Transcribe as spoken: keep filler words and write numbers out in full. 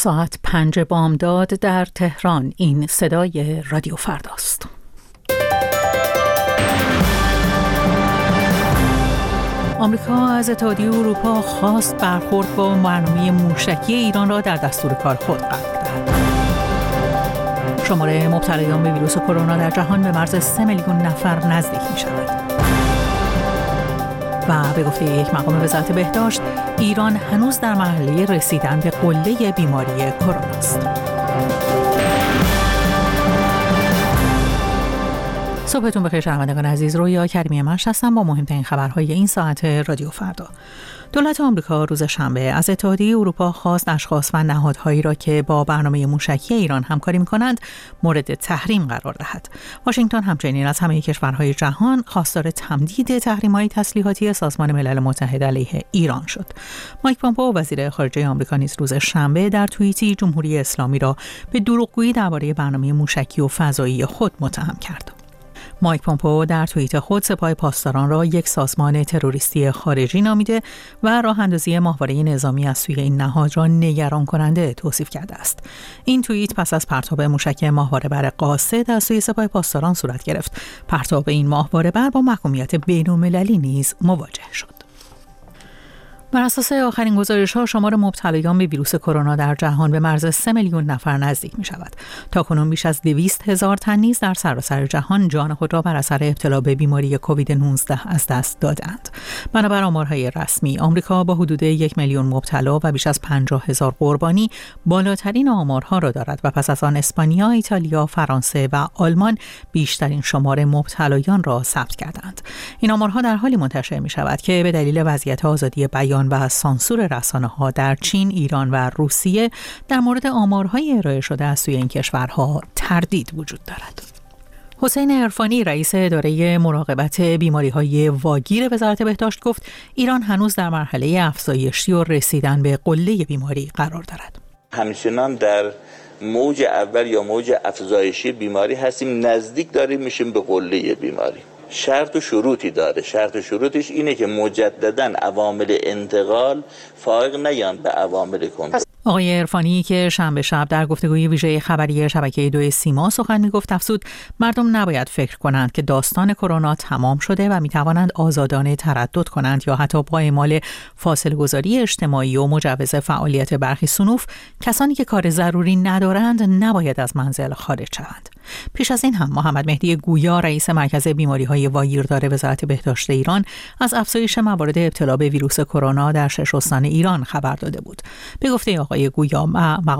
ساعت پنج بامداد در تهران. این صدای رادیو فرداست. آمریکا از اتحادیه اروپا خواست برخورد با برنامه موشکی ایران را در دستور کار خود قرار دهد. شماره مبتلایان به ویروس کرونا در جهان به مرز سه میلیون نفر نزدیک می شود. و به گفته یک مقام وزارت بهداشت، ایران هنوز در مرحله رسیدن به قله بیماری کرونا است. صبحتون بخیر شنوندگان عزیز، رویا کریمی مشت هستم با مهمترین خبرهای این ساعت رادیو فردا. دولت آمریکا روز شنبه از اتحادیه اروپا خواست اشخاص و نهادهایی را که با برنامه موشکی ایران همکاری می‌کنند مورد تحریم قرار دهد. واشنگتن همچنین از همه کشورهای جهان خواستار تمدید تحریم‌های تسلیحاتی سازمان ملل متحد علیه ایران شد. مایک پامپئو وزیر خارجه آمریکا نیز روز شنبه در توییتی جمهوری اسلامی را به دروغگویی درباره برنامه موشکی و فضایی خود متهم کرد. مایک پامپئو در توییت خود سپاه پاسداران را یک سازمان تروریستی خارجی نامیده و راه اندازی ماهواره نظامی از سوی این نهاد را نگران کننده توصیف کرده است. این توییت پس از پرتاب موشک ماهواره بر قاصد از سوی سپاه پاسداران صورت گرفت. پرتاب این ماهواره بر با محکومیت بین‌المللی نیز مواجه شد. بر اساس آخرین گزارش‌ها شمار مبتلایان به ویروس کرونا در جهان به مرز سه میلیون نفر نزدیک می‌شود. تاکنون بیش از دویست هزار تن نیز در سراسر جهان جان خود را بر اثر ابتلا به بیماری کووید نوزده از دست دادند. بنابر آمارهای رسمی، آمریکا با حدود یک میلیون مبتلا و بیش از پنجاه هزار قربانی بالاترین آمارها را دارد و پس از آن اسپانیا، ایتالیا، فرانسه و آلمان بیشترین شمار مبتلایان را ثبت کردند. این آمارها در حالی منتشر می‌شود که به دلیل وضعیت آزادی بیان و سانسور رسانه‌ها در چین، ایران و روسیه در مورد آمارهای ارائه شده از سوی این کشورها تردید وجود دارد. حسین عرفانی رئیس اداره مراقبت بیماری‌های واگیر وزارت بهداشت گفت ایران هنوز در مرحله افزایشی و رسیدن به قله بیماری قرار دارد. همچنان در موج اول یا موج افزایشی بیماری هستیم، نزدیک داریم میشیم به قله بیماری. شرط و شروطی داره. شرط و شروطش اینه که مجدداً عوامل انتقال فائق نیان به عوامل کنترل. آقای عرفانی که شنبه شب در گفتگوی ویژه خبری شبکه دو سیما سخن میگفت افزود مردم نباید فکر کنند که داستان کرونا تمام شده و میتوانند آزادانه تردد کنند یا حتی با اعمال فاصله گذاری اجتماعی و مجوز فعالیت برخی صنوف کسانی که کار ضروری ندارند نباید از منزل خارج شوند. پیش از این هم محمد مهدی گویا رئیس مرکز بیماری‌های واگیردار وزارت بهداشت ایران از افزایش موارد ابتلا به ویروس کرونا در شش استان ایران خبر داده بود. به گفته آقای گویا